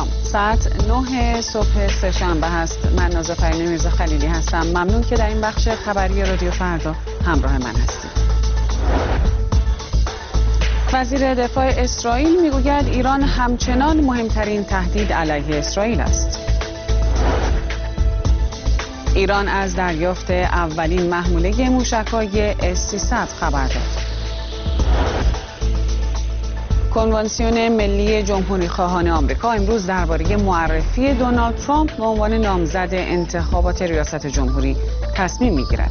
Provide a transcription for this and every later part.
سلام، ساعت 9 صبح سه‌شنبه هست. من نازافرین میرزا خلیلی هستم. ممنون که در این بخش خبری رادیو فردا همراه من هستید. وزیر دفاع اسرائیل میگوید ایران همچنان مهمترین تهدید علیه اسرائیل است. ایران از دریافت اولین محموله موشک‌های S-300 خبر داد. کنوانسیون ملی جمهوری خواهان آمریکا امروز درباره معرفی دونالد ترامپ به عنوان نامزد انتخابات ریاست جمهوری تصمیم میگیرد.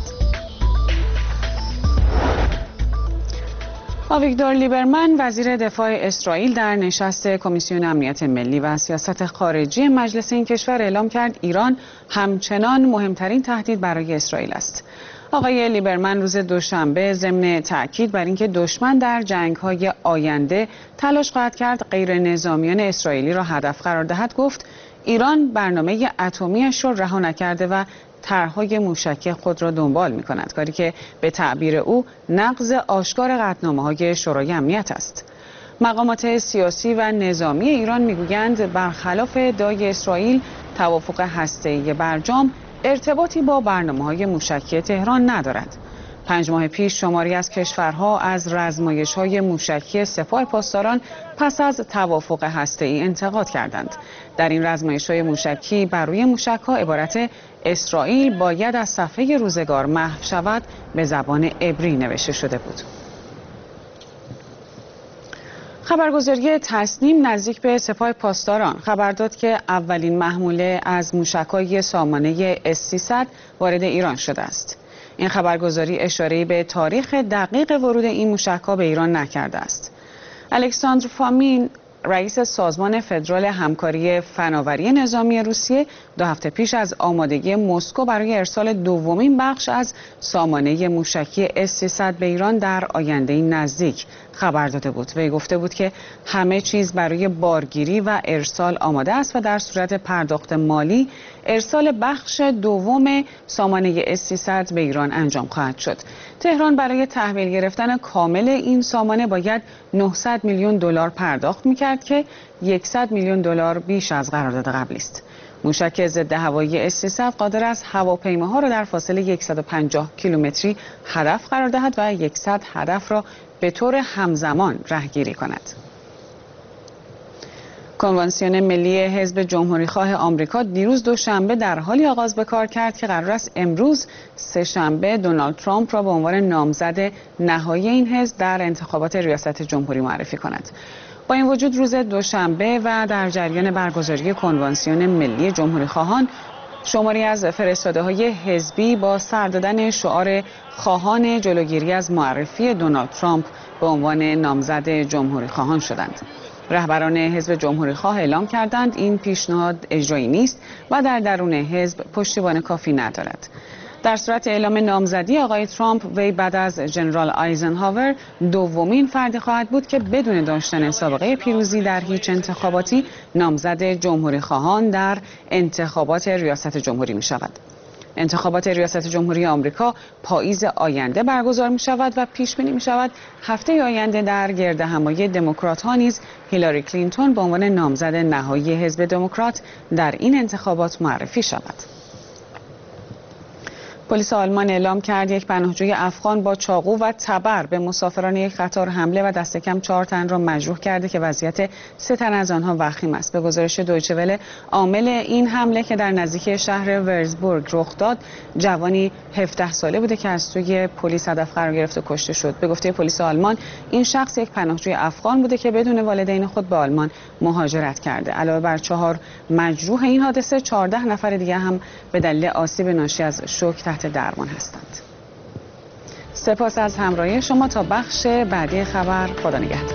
آویگدور لیبرمن وزیر دفاع اسرائیل در نشست کمیسیون امنیت ملی و سیاست خارجی مجلس این کشور اعلام کرد ایران همچنان مهمترین تهدید برای اسرائیل است. آقای لیبرمن روز دوشنبه ضمن تأکید بر اینکه دشمن در جنگ‌های آینده تلاش خواهد کرد غیر نظامیان اسرائیلی را هدف قرار دهد گفت ایران برنامه اتمی‌اش را رها نکرده و طرح‌های موشکی خود را دنبال می‌کند، کاری که به تعبیر او نقض آشکار قطعنامه‌های شورای امنیت است. مقامات سیاسی و نظامی ایران می‌گویند برخلاف ادعای اسرائیل توافق هسته‌ای برجام ارتباطی با برنامه‌های موشکی تهران ندارد. 5 ماه پیش شماری از کشورها از رزمایش‌های موشکی سپاه پاسداران پس از توافق هسته‌ای انتقاد کردند. در این رزمایش‌های موشکی بر روی موشک‌ها عبارت اسرائیل باید از صفحه روزگار محو شود به زبان عبری نوشته شده بود. خبرگزاری تصنیم نزدیک به سپاه پاسداران خبر داد که اولین محموله از موشک‌های سامانه S-300 وارد ایران شده است. این خبرگزاری اشاره‌ای به تاریخ دقیق ورود این موشک‌ها به ایران نکرده است. الکساندر فامین رئیس سازمان فدرال همکاری فناوری نظامی روسیه 2 هفته پیش از آمادگی مسکو برای ارسال دومین بخش از سامانه موشکی S-300 به ایران در آینده نزدیک خبر داده بود. وی گفته بود که همه چیز برای بارگیری و ارسال آماده است و در صورت پرداخت مالی ارسال بخش دوم سامانه S-300 به ایران انجام خواهد شد. تهران برای تحویل گرفتن کامل این سامانه باید 900 میلیون دلار پرداخت می‌کرد که 100 میلیون دلار بیش از قرارداد قبلی است. موشک ضد هوایی S-300 قادر است هواپیماها را در فاصله 150 کیلومتری هدف قرار دهد و 100 هدف را به طور همزمان رهگیری کند. کنوانسیون ملی حزب جمهوری خواه آمریکا دیروز دوشنبه در حالی آغاز به کار کرد که قرار است امروز سه‌شنبه دونالد ترامپ را به عنوان نامزد نهایی این حزب در انتخابات ریاست جمهوری معرفی کند. با این وجود روز دوشنبه و در جریان برگزاری کنوانسیون ملی جمهوری خواهان شماری از فرستاده‌های حزبی با سر دادن شعار خواهان جلوگیری از معرفی دونالد ترامپ به عنوان نامزد جمهوری خواهان شدند. رهبران حزب جمهوری خواه اعلام کردند این پیشنهاد اجرایی نیست و در درون حزب پشتیبان کافی ندارد. در صورت اعلام نامزدی آقای ترامپ وی بعد از ژنرال آیزنهاور دومین فردی خواهد بود که بدون داشتن سابقه پیروزی در هیچ انتخاباتی نامزد جمهوری خواهان در انتخابات ریاست جمهوری می شود. انتخابات ریاست جمهوری آمریکا پاییز آینده برگزار می شود و پیش بینی می شود هفته آینده در گردهمایی دموکرات ها نیز هیلاری کلینتون به عنوان نامزد نهایی حزب دموکرات در این انتخابات معرفی شود. پلیس آلمان اعلام کرد یک پناهجوی افغان با چاقو و تبر به مسافران یک قطار حمله و دست کم 4 تن را مجروح کرده که وضعیت 3 تن از آنها وخیم است. به گزارش دویچه وله عامل این حمله که در نزدیکی شهر ورزبورگ رخ داد جوانی 17 ساله بوده که از سوی پلیس هدف قرار گرفت و کشته شد. به گفته پلیس آلمان این شخص یک پناهجوی افغان بوده که بدون والدین خود به آلمان مهاجرت کرده. علاوه بر 4 مجروح این حادثه 14 نفر دیگر هم به دلیل آسیب ناشی از شوک تحت درمان هستند. سپاس از همراهی شما. تا بخش بعدی خبر خدا نگهدار.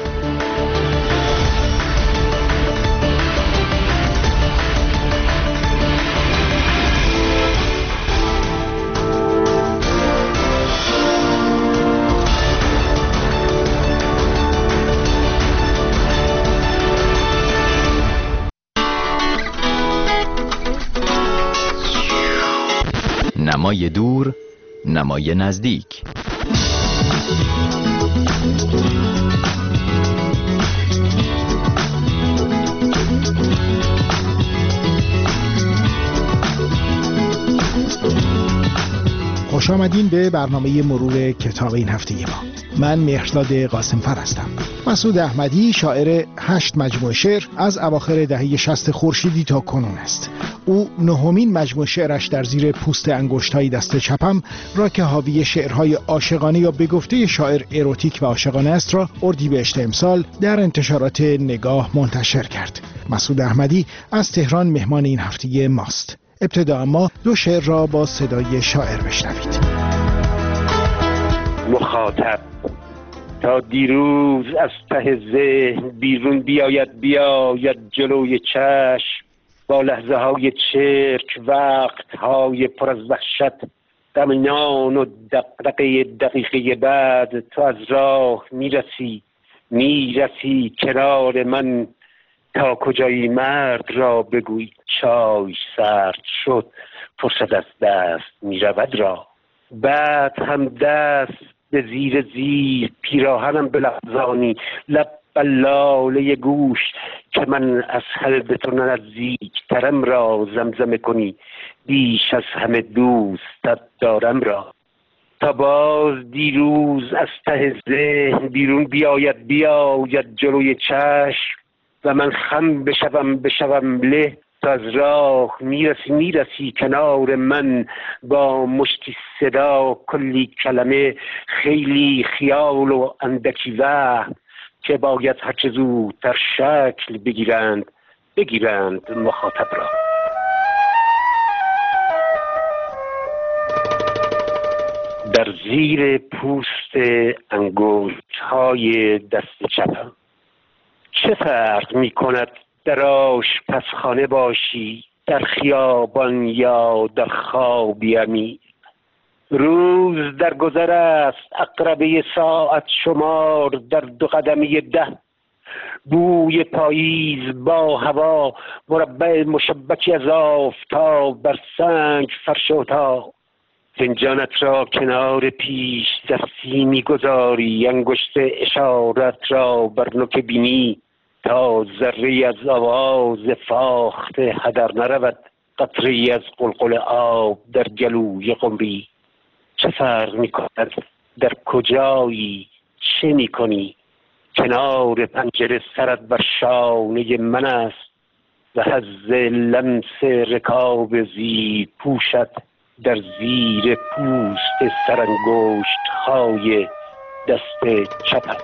نمای دور، نمای نزدیک. خوش آمدین به برنامه مرور کتاب این هفته ما. من مهرداد قاسمفر هستم. مسعود احمدی شاعر 8 مجموعه شعر از اواخر دهه 60 خورشیدی تا کنون است. او 9مین مجموعه شعرش در زیر پوست انگشت‌های دست چپم را که حاوی شعرهای عاشقانه یا به گفته شاعر اروتیک و عاشقانه است را اردیبهشت امسال در انتشارات نگاه منتشر کرد. مسعود احمدی از تهران مهمان این هفته ماست. ابتدا اما 2 شعر را با صدای شاعر بشنوید. مخاطب تا دیروز از ته ذهن بیرون بیاید جلوی چشم، با لحظه های چرک وقت های پر از وحشت، غمنان و دقیقه بعد تو از راه میرسی کنار من، تا کجایی مرد را بگوی چای سرد شد، فرصت از دست میرود را. بعد هم دست به زیر پیراهنم بلغزانی، لب بلاله گوش که من از حلب تو نزدیک ترم را زمزمه کنی، بیش از همه دوستت دارم را. تا باز دیروز از ته ذهن بیرون بیاید جلوی چشم، و من خم بشوم له، تا از راه میرسی کنار من، با مشتی صدا کلی کلمه، خیلی خیال و اندکی وهم، که باید هرچه زودتر شکل بگیرند مخاطب را. در زیر پوست انگشت‌های دست چپم چه فرق می کند در آشپزخانه باشی، در خیابان یا در خوابی امیر؟ روز در گذر است عقربه ساعت شمار، در 2 قدمی 10 بوی پاییز با هوا، مربع مشبکی از آفتاب بر سنگ فرش اتاق. فنجانت را کنار پیش دستی میگذاری، انگشت اشارت را بر نوک بینی، تا ذره از آواز فاخته هدر نرود، قطره از قلقل آب در گلوی قمری. چه فرق میکند در کجایی، چه میکنی؟ کنار پنجره سرت بر شانه من است، و حظ لمس رکاب زیر پوشت در زیر پوست سرانگشت های دست چپم.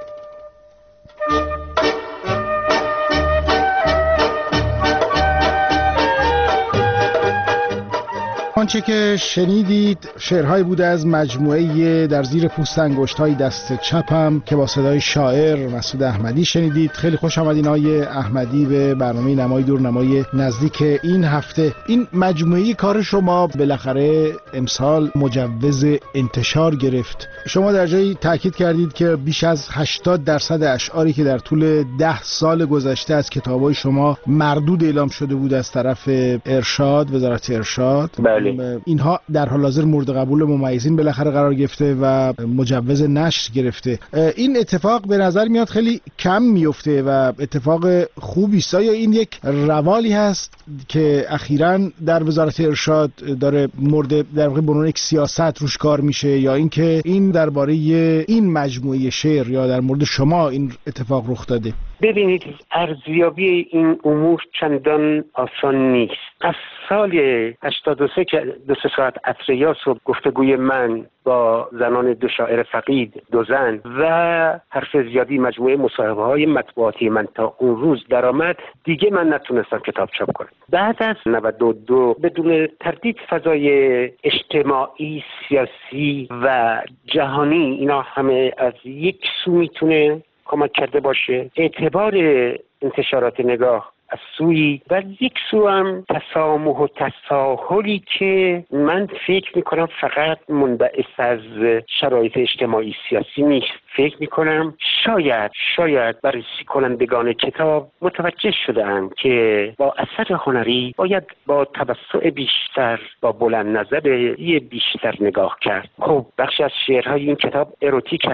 آنچه که شنیدید شعرهایی بوده از مجموعه در زیر پوست انگشت‌های دست چپم که با صدای شاعر مسعود احمدی شنیدید. خیلی خوش آمدین آقای احمدی به برنامه نمای دور نمای نزدیک این هفته. این مجموعه کار شما بالاخره امسال مجوز انتشار گرفت. شما در جایی تاکید کردید که بیش از 80% اشعاری که در طول 10 سال گذشته از کتاب‌های شما مردود اعلام شده بود از طرف ارشاد، وزارت ارشاد، بله، اینها در حال حاضر مورد قبول ممیزین بالاخره قرار گرفته و مجوز نشر گرفته. این اتفاق به نظر میاد خیلی کم میفته و اتفاق خوبی است. یا این یک روالی هست که اخیراً در وزارت ارشاد داره مورد در واقع بنون یک سیاست روش کار میشه، یا اینکه این درباره این مجموعه شعر یا در مورد شما این اتفاق رخ داده؟ ببینید، ارزیابی این امور چندان آسان نیست. از سال 83 که 2 ساعت عصر یاس و گفتگوی من با زنان 2 شاعر فقید، 2 زن و حرف زیادی مجموعه مصاحبه‌های مطبوعاتی من تا اون روز درآمد، دیگه من نتونستم کتاب چاپ کنم. بعد از 92 بدون تردید فضای اجتماعی، سیاسی و جهانی اینا همه از یک سو میتونه کمک کرده باشه. اعتبار انتشارات نگاه از سوی و یک سو هم تسامح و تساهلی که من فکر میکنم فقط منبعث از شرایط اجتماعی سیاسی نیست. فکر میکنم شاید بررسی کنندگان کتاب متوجه شدند که با اثر هنری باید با توسع بیشتر، با بلند نظری بیشتر نگاه کرد. خب بخشی از شعرهای این کتاب اروتیکن،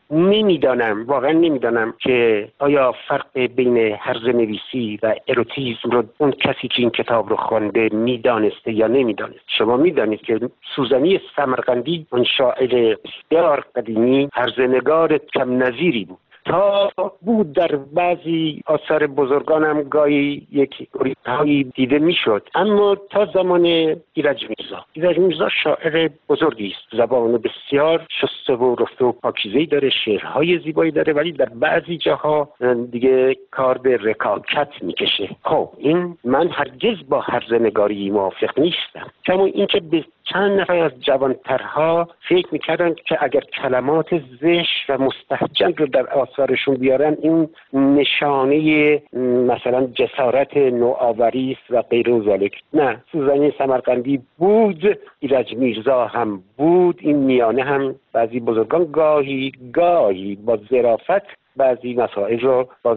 واقعا نمیدانم که آیا فرق بین هرزه نویسی و اروتیسم رو اون کسی که این کتاب رو خوانده میدانسته یا نمیدانست. شما میدانید که سوزنی سمرقندی، اون شاعر بسیار قدیمی، هرزه‌نگار کم نظیری بود. تا بود در بعضی آثار بزرگانم گاهی یک هایی دیده میشد، اما تا زمان ایرج میرزا شاعر بزرگی است، زبان بسیار شسته و رفته و پاکیزه‌ای داره، شعرهای زیبایی داره، ولی در بعضی جاها دیگه کار به رکاکت میکشه. خب این من هرگز با هرزه‌نگاری موافق نیستم، کما اینکه به چند نفر از جوانترها فکر میکردن که اگر کلمات زشت و مستهجن رو در آثارشون بیارن این نشانه مثلا جسارت نوآوری است و غیر و ذالک. نه، سوزنی سمرقندی بود، ایرج میرزا هم بود، این میانه هم بعضی بزرگان گاهی با ظرافت بعضی مسائل رو با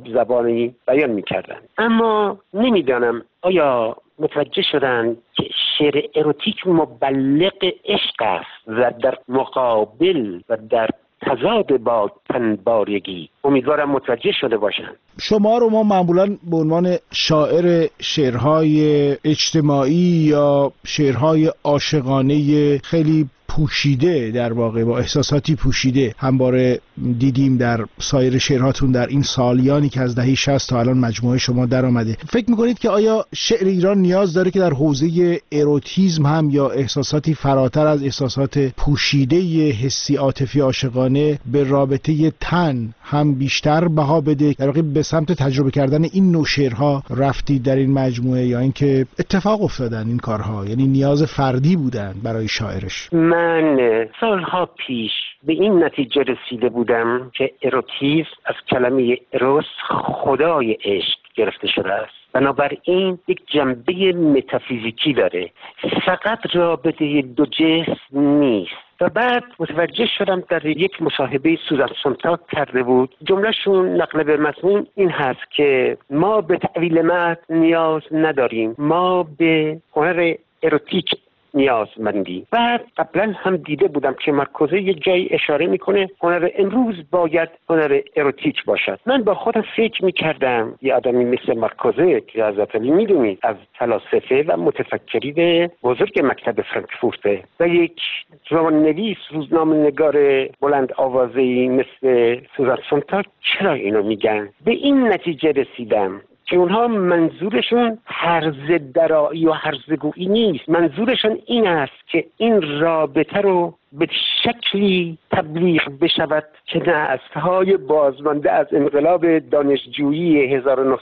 زبانی بیان میکردن. اما نمیدانم آیا متوجه شدن که شعر اروتیک مبلغ عشق است و در مقابل و در تضاد با تنبارگی. امیدوارم متوجه شده باشن. شما رو ما معمولاً به عنوان شاعر شعرهای اجتماعی یا شعرهای عاشقانه خیلی پوشیده، در واقع با احساساتی پوشیده همواره دیدیم در سایر شعرهاتون در این سالیانی که از دهه 60 تا الان مجموعه شما در آمده. فکر میکنید که آیا شعر ایران نیاز داره که در حوزه اروتیسم هم یا احساساتی فراتر از احساسات پوشیده حسی عاطفی عاشقانه به رابطه تن هم بیشتر بها بده؟ در واقع به سمت تجربه کردن این نوع شعرها رفتید در این مجموعه یا اینکه اتفاق افتادن این کارها، یعنی نیاز فردی بودن برای شاعرش؟ من سالها پیش به این نتیجه رسیده بودم که اروتیسم از کلمه اروس، خدای عشق، گرفته شده است. بنابراین یک جنبه متافیزیکی داره، فقط رابطه دو جسم نیست. و بعد متوجه شدم در یک مصاحبه سوزان سونتاگ کرده بود، جملهشون نقل به مضمون این هست که ما به تعویل متن نیاز نداریم، ما به هنر اروتیک نیازمندی. و قبلا هم دیده بودم که مارکوزه یک جایی اشاره میکنه هنر امروز باید هنر اروتیک باشد. من با خودم فکر میکردم یه آدمی مثل مارکوزه که حضرت علی میدونید از فلاسفه و متفکرین بزرگ مکتب فرانکفورت و یک رمان‌نویس، روزنامه‌نگار بلند آوازه‌ای مثل سوزان سونتاگ چرا اینو میگن؟ به این نتیجه رسیدم که اونها منظورشون هرزه درایی و هرزگویی نیست، منظورشون این است که این رابطه رو به شکلی تبلیغ بشود که نسل‌های بازمانده از انقلاب دانشجویی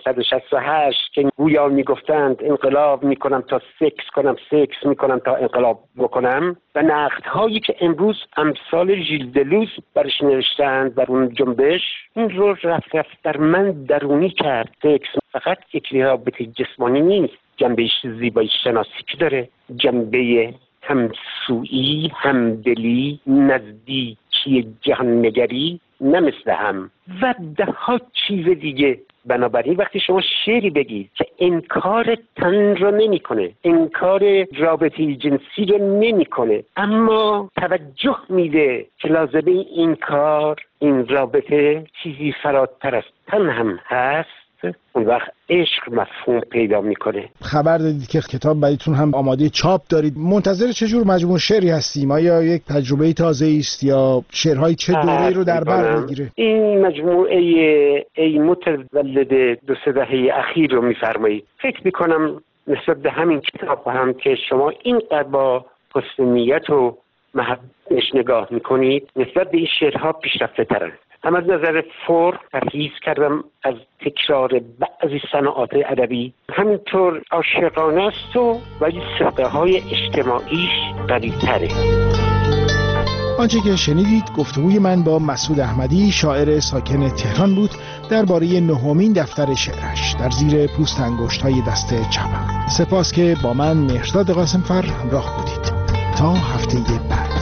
1968 که گویا میگفتند انقلاب میکنم تا سکس کنم، سکس میکنم تا انقلاب بکنم، و نقدهایی که امروز امثال ژیل دلوز برش نوشتند بر اون جنبش، این رو رفت در من درونی کرد. سکس فقط یک رابطه جسمانی نیست، جنبه زیبایی شناسی که داره، جنبه همسویی، همدلی، نزدیکی، جهان‌نگری، نه مثل هم و ده ها چیز دیگه. بنابراین وقتی شما شعری بگید که انکار تن رو نمی‌کنه، انکار رابطه جنسی رو نمی‌کنه، اما توجه میده که لازمه این کار، این رابطه چیزی فراتر از تن هم هست، اون وقت عشق مفهوم پیدا میکنه. خبر دادید که کتاب برایتون هم آماده چاپ دارید. منتظر چه جور مجموعه شعری هستیم؟ آیا یک تجربه تازه است یا شعرهای چه دوره‌ای رو در بر میگیره؟ این مجموعه ای متولد 2-3 دهه اخیر رو میفرمایید. فکر میکنم نسبت به همین کتاب هم که شما اینقدر با حسن نیت و محبتش نگاه میکنید، نسبت به این شعرها پیشرفته ترند. هم از نظر فرم پرهیز کردم از تکرار بعضی صناعات ادبی، همینطور عاشقانه است و ولی سقه های اجتماعیش قوی تره. آنچه که شنیدید گفتگوی من با مسعود احمدی، شاعر ساکن تهران بود، درباره 9مین دفتر شعرش در زیر پوست انگشت‌های دست چپم. سپاس که با من مهرداد قاسمفر همراه بودید. تا هفته بعد.